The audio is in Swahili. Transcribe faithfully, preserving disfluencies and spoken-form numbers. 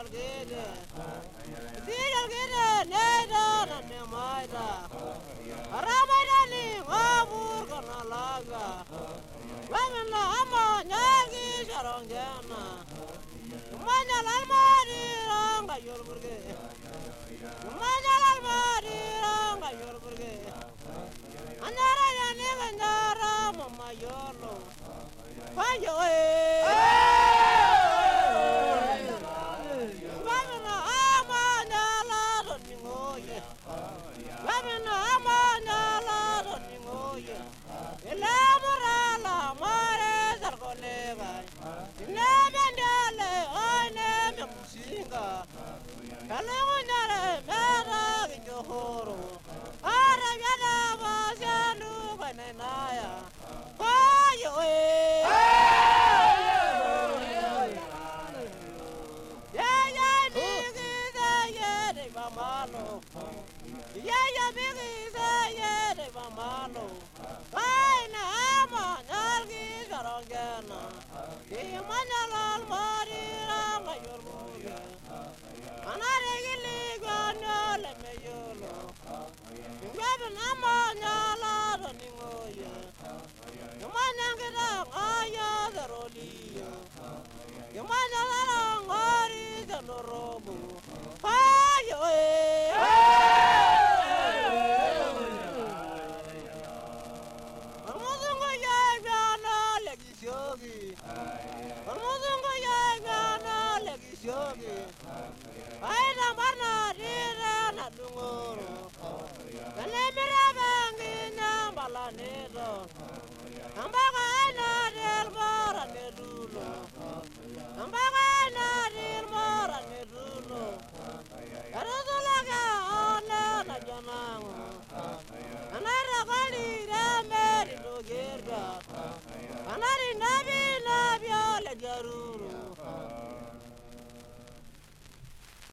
gede. Tigal gede neda na ne maida. Aramaida ni ngabur kana laga. Wamna ama nyagi sharongjana. Manya lalmari ranga yorburge. Manya lalmari ranga yorburge. Anara yani ganjara mama yolo. Payo eh. Wamna ama nyala roningoye. Wamna ama nyala roningoye. Elamura la mare sarkolega. Nemendale oine memusinga. Kalungunare mera gijohoro. Ara yada vasendu kwenenaya. Payo eh. Yeah yeah bigi saye de bamalo. Yeah yeah bigi saye de bamalo. Kaina ama nyalgi sarongena. Imanya lal mari ranga yorbuge. Anare gili gwana le meyolo. Ngebe nama nyala roningoye. Imanya ngira ngaya zaroliyo. Imanya zara ngari zanorobu. Payo eh. Almuzungu ya gana legisyogi. Almuzungu ya gana legisyogi. Aina marna rira na dungoro. Kalemira bangi nyambala nedo. Ambaga aina del mora nedulo. Ambaga aina del mora nedulo. Karuzo